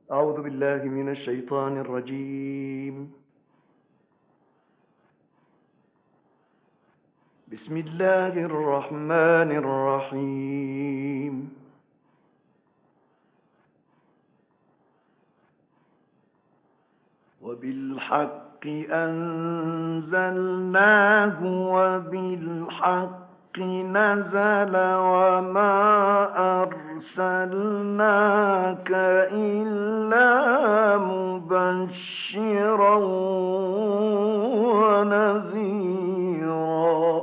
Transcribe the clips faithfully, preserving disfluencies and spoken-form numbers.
أعوذ بالله من الشيطان الرجيم. بسم الله الرحمن الرحيم. وبالحق أنزلناه وبالحق نزل وما أرسلناك إلا مبشرا ونذيرا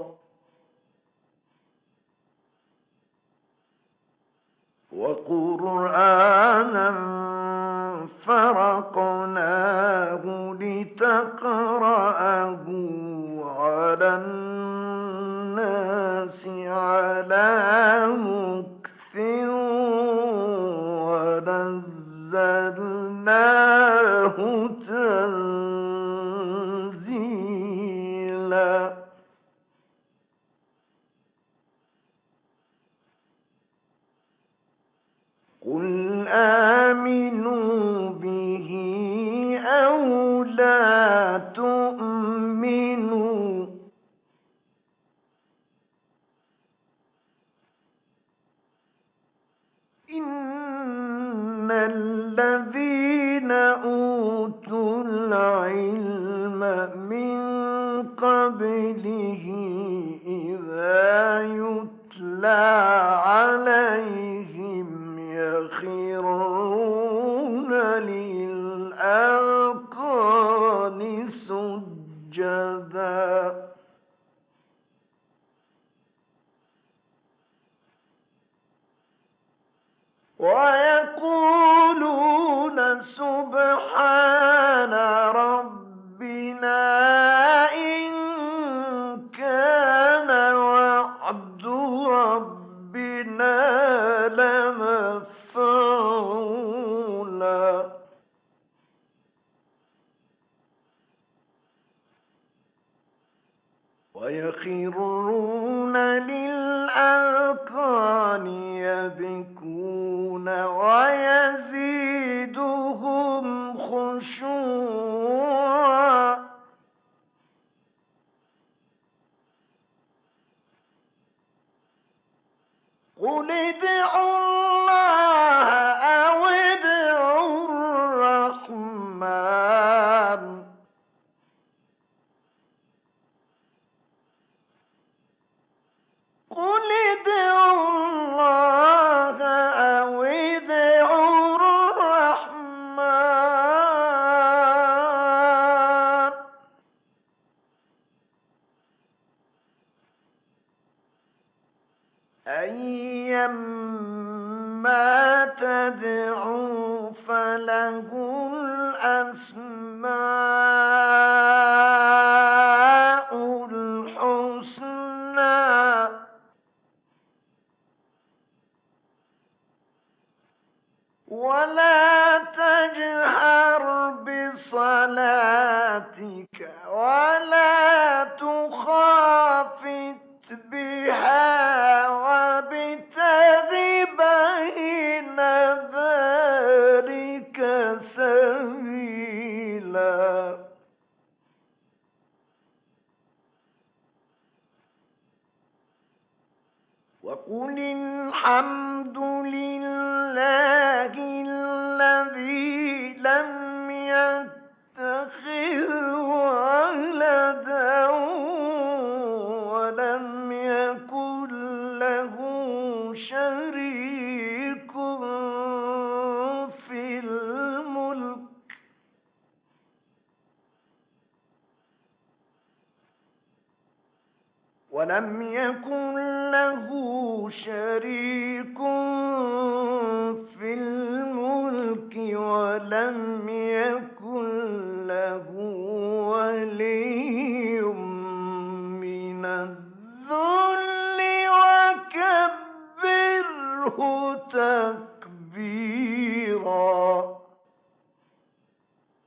وقرآنا فرقناه لتقرأه على الناس على مكث ونزلناه تنزيلا قل آمنوا به أو لا تؤمنوا إن الذين أوتوا العلم من قبله إذا يتلى عليهم يخرون للأذقان سجدا ويقولون سبحان ربنا إن كان وعد ربنا لمفعولا ويخرون للأذقان يبكون ويزيدهم خشوعا قل ادعوا الله أو ادعوا الرحمن قل ادعوا الله أو ادعوا الرحمن أيما تدعوا فله الأسماء الحسنى ولا تجهر بصلاتك ولا تخافت بها وابتغ بين ذلك سبيلا وقل الحمد لله الذي لم يتخذ ولدا ولم يكن له شريك في الملك ولم يكن له شريك في الملك ولم يكن له